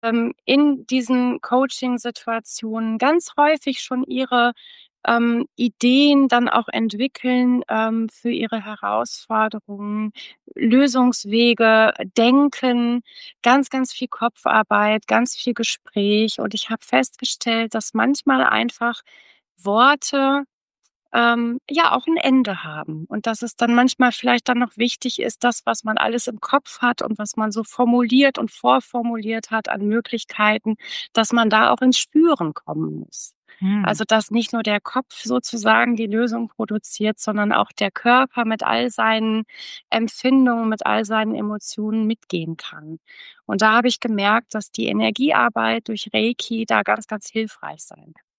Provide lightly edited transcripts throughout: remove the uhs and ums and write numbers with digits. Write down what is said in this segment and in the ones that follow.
in diesen Coaching-Situationen ganz häufig schon ihre Ideen dann auch entwickeln für ihre Herausforderungen, Lösungswege, Denken, ganz, ganz viel Kopfarbeit, ganz viel Gespräch. Und ich habe festgestellt, dass manchmal einfach Worte ja auch ein Ende haben und dass es dann manchmal vielleicht dann noch wichtig ist, das, was man alles im Kopf hat und was man so formuliert und vorformuliert hat an Möglichkeiten, dass man da auch ins Spüren kommen muss. Hm. Also, dass nicht nur der Kopf sozusagen die Lösung produziert, sondern auch der Körper mit all seinen Empfindungen, mit all seinen Emotionen mitgehen kann. Und da habe ich gemerkt, dass die Energiearbeit durch Reiki da ganz, ganz hilfreich sein kann.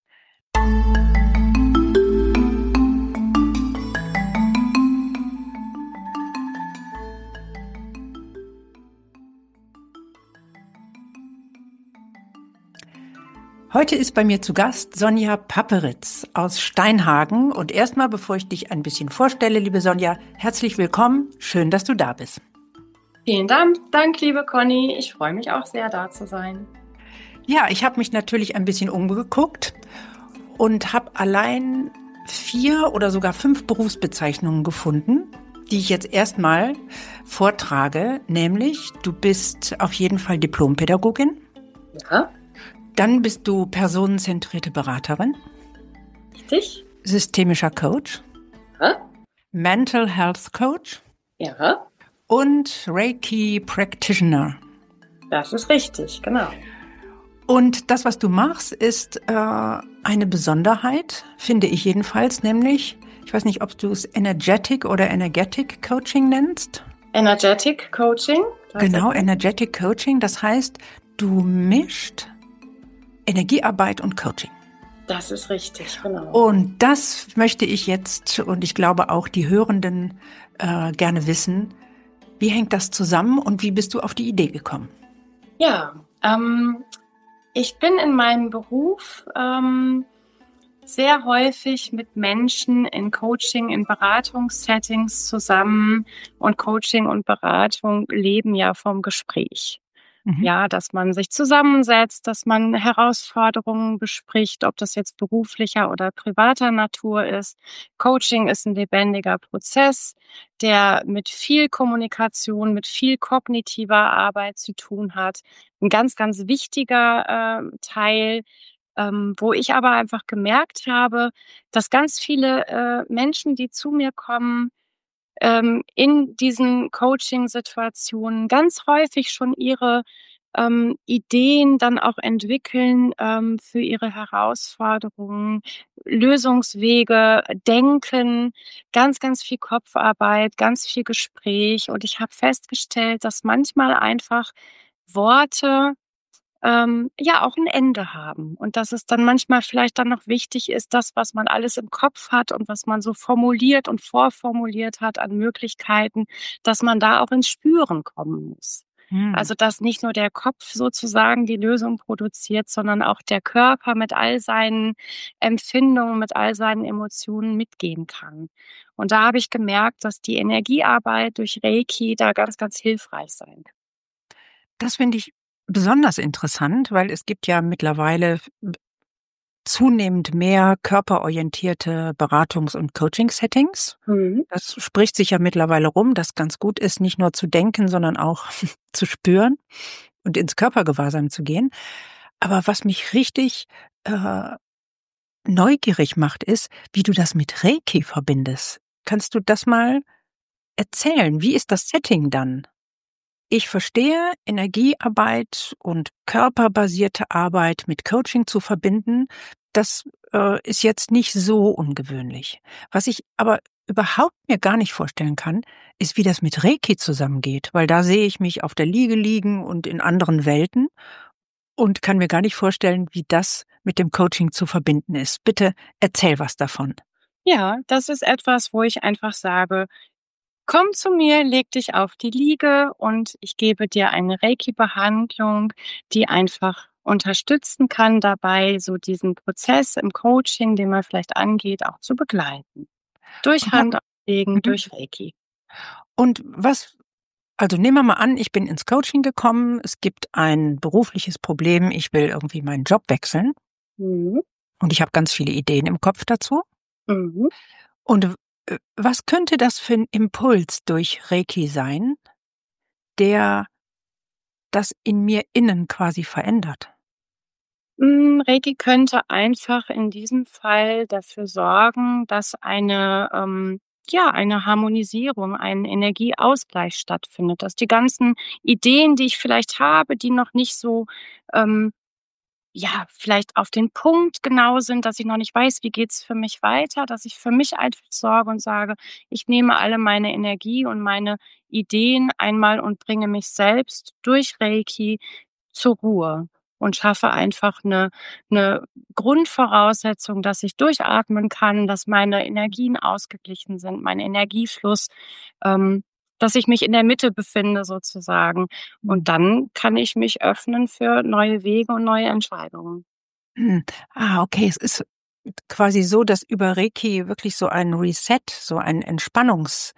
Heute ist bei mir zu Gast Sonja Papperitz aus Steinhagen. Und erstmal, bevor ich dich ein bisschen vorstelle, liebe Sonja, herzlich willkommen. Schön, dass du da bist. Vielen Dank, liebe Conny. Ich freue mich auch sehr, da zu sein. Ja, ich habe mich natürlich ein bisschen umgeguckt und habe allein 4 oder sogar 5 Berufsbezeichnungen gefunden, die ich jetzt erstmal vortrage. Nämlich, du bist auf jeden Fall Diplompädagogin. Ja, Dann bist du personenzentrierte Beraterin, richtig? systemischer Coach, Ja, Mental Health Coach ja, und Reiki Practitioner. das ist richtig, genau. Und das, was du machst, ist eine Besonderheit, finde ich jedenfalls, nämlich, ich weiß nicht, ob du es Energetic oder Energetic Coaching nennst. Energetic Coaching, Genau, tatsächlich. Energetic Coaching, das heißt, du mischt Energiearbeit und Coaching. Das ist richtig, genau. Und das möchte ich jetzt und ich glaube auch die Hörenden gerne wissen. Wie hängt das zusammen und wie bist du auf die Idee gekommen? Ja, ich bin in meinem Beruf sehr häufig mit Menschen in Coaching, in Beratungssettings zusammen und Coaching und Beratung leben ja vom Gespräch. Mhm. Ja, dass man sich zusammensetzt, dass man Herausforderungen bespricht, ob das jetzt beruflicher oder privater Natur ist. Coaching ist ein lebendiger Prozess, der mit viel Kommunikation, mit viel kognitiver Arbeit zu tun hat. Ein ganz, ganz wichtiger Teil, wo ich aber einfach gemerkt habe, dass ganz viele Menschen, die zu mir kommen, in diesen Coaching-Situationen ganz häufig schon ihre Ideen dann auch entwickeln für ihre Herausforderungen, Lösungswege, Denken, ganz, ganz viel Kopfarbeit, ganz viel Gespräch. Und ich habe festgestellt, dass manchmal einfach Worte ja auch ein Ende haben und dass es dann manchmal vielleicht dann noch wichtig ist, das, was man alles im Kopf hat und was man so formuliert und vorformuliert hat an Möglichkeiten, dass man da auch ins Spüren kommen muss. Hm. Also, dass nicht nur der Kopf sozusagen die Lösung produziert, sondern auch der Körper mit all seinen Empfindungen, mit all seinen Emotionen mitgehen kann. Und da habe ich gemerkt, dass die Energiearbeit durch Reiki da ganz, ganz hilfreich sein kann. Das finde ich besonders interessant, weil es gibt ja mittlerweile zunehmend mehr körperorientierte Beratungs- und Coaching-Settings. Mhm. Das spricht sich ja mittlerweile rum, dass ganz gut ist, nicht nur zu denken, sondern auch zu spüren und ins Körpergewahrsam zu gehen. Aber was mich richtig äh, neugierig macht, ist, wie du das mit Reiki verbindest. Kannst du das mal erzählen? Wie ist das Setting dann? Ich verstehe, Energiearbeit und körperbasierte Arbeit mit Coaching zu verbinden, das ist jetzt nicht so ungewöhnlich. Was ich aber überhaupt mir gar nicht vorstellen kann, ist, wie das mit Reiki zusammengeht, weil da sehe ich mich auf der Liege liegen und in anderen Welten und kann mir gar nicht vorstellen, wie das mit dem Coaching zu verbinden ist. Bitte erzähl was davon. Ja, das ist etwas, wo ich einfach sage: „Komm zu mir, leg dich auf die Liege und ich gebe dir eine Reiki-Behandlung, die einfach unterstützen kann dabei, so diesen Prozess im Coaching, den man vielleicht angeht, auch zu begleiten. Durch Und, ha Handauflegen, mhm. durch Reiki.“ Und was Also nehmen wir mal an, ich bin ins Coaching gekommen, es gibt ein berufliches Problem, ich will irgendwie meinen Job wechseln Mhm. und ich habe ganz viele Ideen im Kopf dazu. Mhm. Und was könnte das für ein Impuls durch Reiki sein, der das in mir innen quasi verändert? Reiki könnte einfach in diesem Fall dafür sorgen, dass eine Harmonisierung, ein Energieausgleich stattfindet, dass die ganzen Ideen, die ich vielleicht habe, die noch nicht so, ähm, vielleicht auf den Punkt genau sind, dass ich noch nicht weiß, wie geht's für mich weiter, dass ich für mich einfach sorge und sage: „Ich nehme alle meine Energie und meine Ideen einmal und bringe mich selbst durch Reiki zur Ruhe und schaffe einfach eine Grundvoraussetzung, dass ich durchatmen kann, dass meine Energien ausgeglichen sind, mein Energiefluss, ähm, dass ich mich in der Mitte befinde sozusagen. Und Mhm. dann kann ich mich öffnen für neue Wege und neue Entscheidungen. Hm. Ah, okay, es ist quasi so, dass über Reiki wirklich so ein Reset, so ein Entspannungs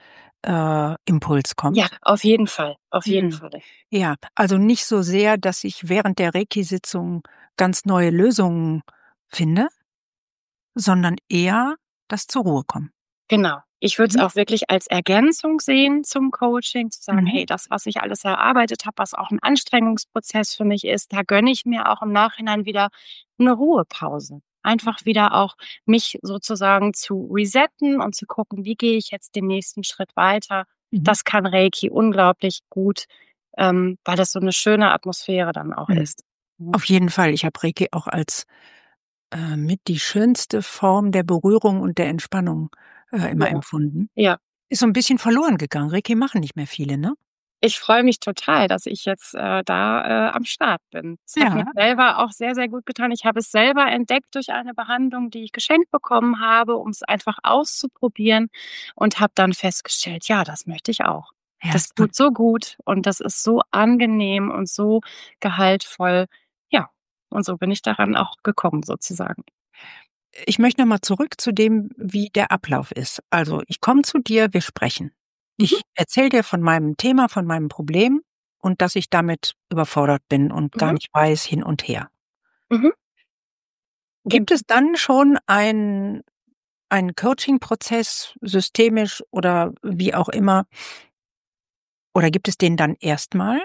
Impuls Ja, kommt? auf jeden Mhm. Fall. Ja, also nicht so sehr, dass ich während der Reiki-Sitzung ganz neue Lösungen finde, sondern eher das zur Ruhe kommen. Genau. Ich würde es Mhm. auch wirklich als Ergänzung sehen zum Coaching, zu sagen: Mhm. „Hey, das, was ich alles erarbeitet habe, was auch 'n Anstrengungsprozess für mich ist, da gönne ich mir auch im Nachhinein wieder 'ne Ruhepause.“ Einfach wieder auch mich sozusagen zu resetten und zu gucken: „Wie gehe ich jetzt den nächsten Schritt weiter?“ Mhm. Das kann Reiki unglaublich gut, weil das so 'ne schöne Atmosphäre dann auch Mhm. ist. Mhm. Auf jeden Fall. Ich habe Reiki auch als, mit die schönste Form der Berührung und der Entspannung, immer Ja, empfunden. ja. Ist so 'n bisschen verloren gegangen. Reiki machen nicht mehr viele, ne? Ich freue mich total, dass ich jetzt, am Start bin. Es hat mir Ja. selber auch sehr, sehr gut getan. Ich habe es selber entdeckt durch eine Behandlung, die ich geschenkt bekommen habe, um es einfach auszuprobieren und habe dann festgestellt: „Ja, das möchte ich auch.“ Ja, Das ist toll. tut so gut und das ist so angenehm und so gehaltvoll. Ja, und so bin ich daran auch gekommen sozusagen. Ich möchte noch mal zurück zu dem, wie der Ablauf ist. Also, ich komme zu dir, wir sprechen. Mhm, Ich erzähle dir von meinem Thema, von meinem Problem und dass ich damit überfordert bin und gar mhm, nicht weiß hin und her. mhm. Gibt es dann schon einen Coaching-Prozess systemisch oder wie auch immer oder gibt es den dann erst mal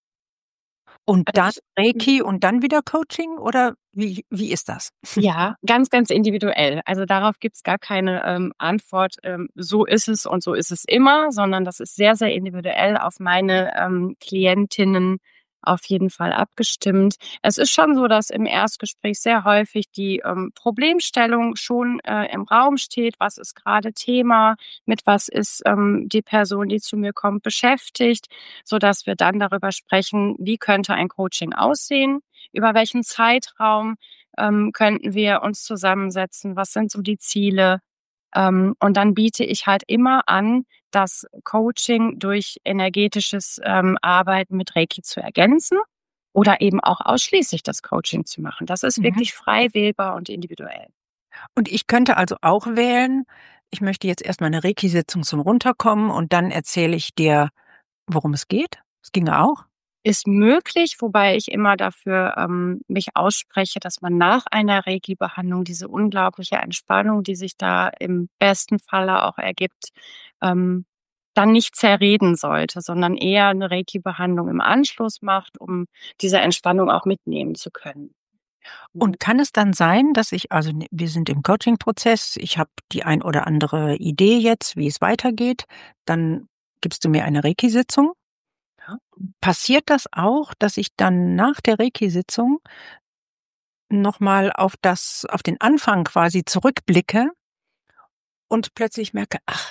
und dann Reiki und dann wieder Coaching oder wie ist das? Ja, ganz, ganz individuell. Also, darauf gibt's gar keine, Antwort, so ist es und so ist es immer, sondern das ist sehr, sehr individuell auf meine, Klientinnen auf jeden Fall abgestimmt. Es ist schon so, dass im Erstgespräch sehr häufig die, Problemstellung schon, im Raum steht. Was ist grade Thema? Mit was ist, die Person, die zu mir kommt, beschäftigt, sodass wir dann darüber sprechen, wie könnte ein Coaching aussehen? Über welchen Zeitraum? Könnten wir uns zusammensetzen? Was sind so die Ziele? Und dann biete ich halt immer an, das Coaching durch energetisches, Arbeiten mit Reiki zu ergänzen oder eben auch ausschließlich das Coaching zu machen. Das ist Mhm. wirklich frei wählbar und individuell. Und ich könnte also auch wählen, ich möchte jetzt erst mal 'ne Reiki-Sitzung zum Runterkommen und dann erzähle ich dir, worum es geht? Das ginge auch? Ist möglich, wobei ich immer dafür, mich ausspreche, dass man nach einer Reiki-Behandlung diese unglaubliche Entspannung, die sich da im besten Falle auch ergibt, ähm, dann nicht zerreden sollte, sondern eher 'ne Reiki-Behandlung im Anschluss macht, um diese Entspannung auch mitnehmen zu können. Mhm. Und kann es dann sein, dass ich also, wir sind im Coaching-Prozess, ich habe die ein oder andere Idee jetzt, wie es weitergeht, dann gibst du mir eine Reiki-Sitzung. Ja. Passiert das auch, dass ich dann nach der Reiki-Sitzung noch mal auf den Anfang quasi zurückblicke und plötzlich merke: „Ach,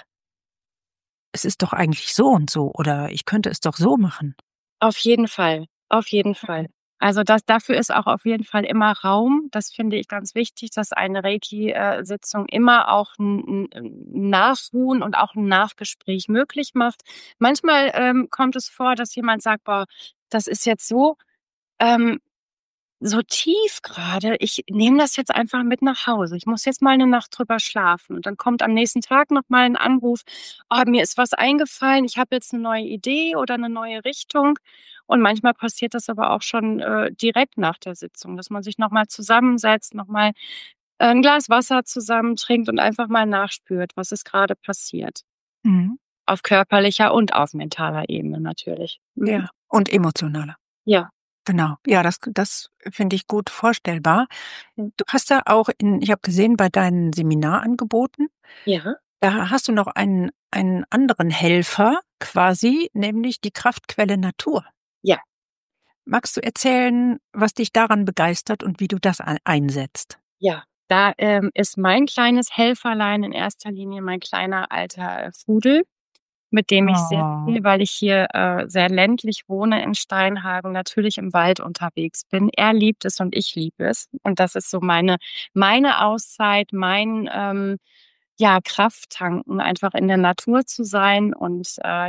es ist doch eigentlich so und so oder ich könnte es doch so machen?“ Auf jeden Fall, auf jeden Fall. Also, das dafür ist auch auf jeden Fall immer Raum. Das finde ich ganz wichtig, dass eine Reiki Sitzung immer auch 'n Nachruhen und auch 'n Nachgespräch möglich macht. Manchmal, kommt es vor, dass jemand sagt: „Boah, das ist jetzt so, ähm, so tief gerade, ich nehme das jetzt einfach mit nach Hause. Ich muss jetzt mal eine Nacht drüber schlafen und dann kommt am nächsten Tag noch mal 'n Anruf: „Oh, mir ist was eingefallen, ich habe jetzt eine neue Idee oder eine neue Richtung.“ Und manchmal passiert das aber auch schon, direkt nach der Sitzung, dass man sich noch mal zusammensetzt, noch mal, 'n Glas Wasser zusammen trinkt und einfach mal nachspürt, was ist gerade passiert. Mhm. Auf körperlicher und auf mentaler Ebene natürlich. Mhm. Ja, und emotionaler. Ja. Genau. Ja, das finde ich gut vorstellbar. Mhm. Du hast ja auch ich habe gesehen bei deinen Seminarangeboten, Ja. da hast du noch einen anderen Helfer quasi, nämlich die Kraftquelle Natur. Ja. Magst du erzählen, was dich daran begeistert und wie du das einsetzt? Ja, da, ist mein kleines Helferlein in erster Linie mein kleiner alter, Pudel, mit dem ich sehr Oh. viel, weil ich hier, sehr ländlich wohne in Steinhagen, natürlich im Wald unterwegs bin. Er liebt es und ich liebe es. Und das ist so meine Auszeit, mein, ja, Krafttanken, einfach in der Natur zu sein. Und,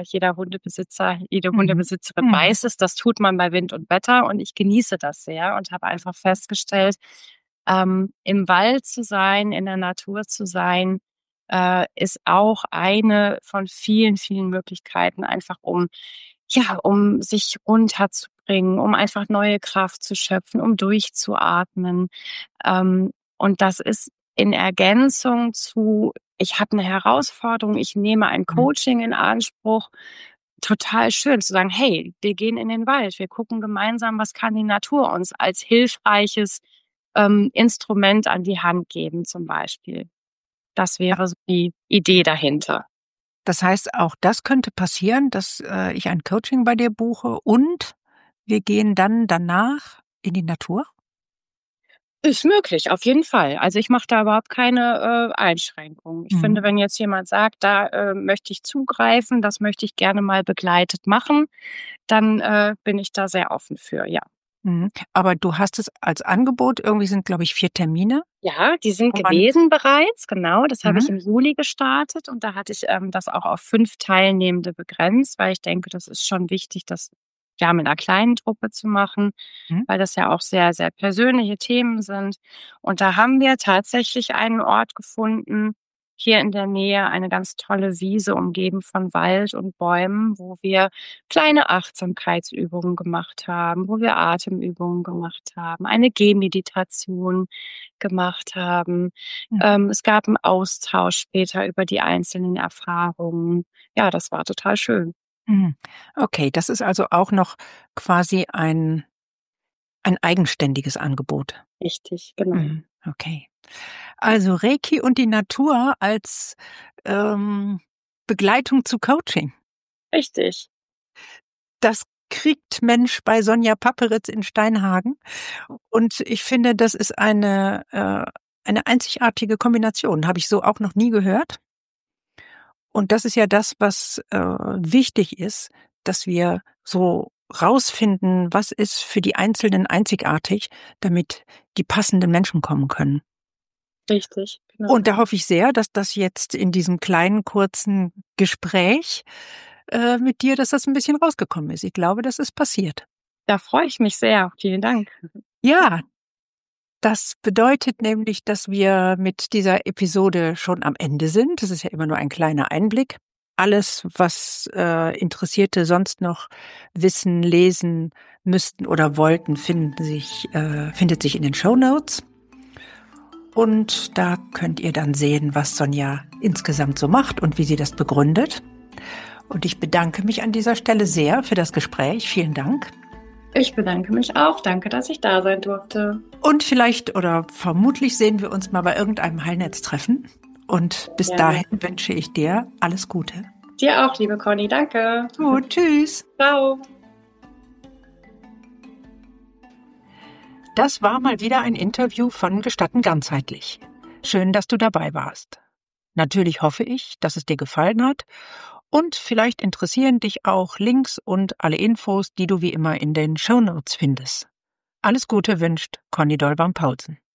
jede Mhm. Hundebesitzerin Mhm. weiß es, das tut man bei Wind und Wetter und ich genieße das sehr und habe einfach festgestellt, im Wald zu sein, in der Natur zu sein, ist auch eine von vielen, vielen Möglichkeiten, einfach um sich runterzubringen, um einfach neue Kraft zu schöpfen, um durchzuatmen. Und das ist in Ergänzung zu: Ich habe eine Herausforderung, ich nehme ein Mhm. Coaching in Anspruch. Total schön zu sagen: „Hey, wir gehen in den Wald. Wir gucken gemeinsam, was kann die Natur uns als hilfreiches, Instrument an die Hand geben“, zum Beispiel. Das wäre so die Idee dahinter. Das heißt, auch das könnte passieren, dass, ich ein Coaching bei dir buche und wir gehen dann danach in die Natur? Ist möglich, auf jeden Fall. Also, ich mache da überhaupt keine, Einschränkungen. Ich finde, Mhm. wenn jetzt jemand sagt: „Da, möchte ich zugreifen, das möchte ich gerne mal begleitet machen“, dann, bin ich da sehr offen für, ja. Mhm. Aber du hast es als Angebot irgendwie sind, glaube ich, 4 Termine, Ja, die sind wo man gewesen bereits, genau. Das habe mhm, ich im Juli gestartet und da hatte ich, das auch auf 5 Teilnehmende begrenzt, weil ich denke, das ist schon wichtig, das, ja, mit 'ner kleinen Truppe zu machen, mhm, weil das ja auch sehr, sehr persönliche Themen sind. Und da haben wir tatsächlich einen Ort gefunden, hier in der Nähe, eine ganz tolle Wiese, umgeben von Wald und Bäumen, wo wir kleine Achtsamkeitsübungen gemacht haben, wo wir Atemübungen gemacht haben, eine Gehmeditation gemacht haben. mhm, Es gab 'n Austausch später über die einzelnen Erfahrungen. Ja, das war total schön. mhm. Okay, das ist also auch noch quasi ein eigenständiges Angebot. Richtig, genau. Mhm, okay. Also Reiki und die Natur als, ähm, Begleitung zu Coaching. Richtig. Das kriegt Mensch bei Sonja Papperitz in Steinhagen. Und ich finde, das ist eine einzigartige Kombination. Habe ich so auch noch nie gehört. Und das ist ja das, was, wichtig ist, dass wir so rausfinden, was ist für die Einzelnen einzigartig, damit die passenden Menschen kommen können. Richtig, Und genau. da hoffe ich sehr, dass das jetzt in diesem kleinen, kurzen Gespräch, mit dir dass das ein bisschen rausgekommen ist. Ich glaube, das ist passiert. Da freue ich mich sehr. Vielen Dank. Ja, das bedeutet nämlich, dass wir mit dieser Episode schon am Ende sind. Das ist ja immer nur ein kleiner Einblick. Alles, was, Interessierte sonst noch wissen, lesen müssten oder wollten, findet sich in den Shownotes. Und da könnt ihr dann sehen, was Sonja insgesamt so macht und wie sie das begründet. Und ich bedanke mich an dieser Stelle sehr für das Gespräch. Vielen Dank. Ich bedanke mich auch. Danke, dass ich da sein durfte. Und vielleicht oder vermutlich sehen wir uns mal bei irgendeinem Heilnetztreffen. Und bis Gerne. dahin wünsche ich dir alles Gute. Dir auch, liebe Conny. Danke. Gut, tschüss. Tschau. Das war mal wieder ein Interview von Gestatten ganzheitlich. Schön, dass du dabei warst. Natürlich hoffe ich, dass es dir gefallen hat und vielleicht interessieren dich auch Links und alle Infos, die du wie immer in den Shownotes findest. Alles Gute wünscht Conny Dolban-Paulsen.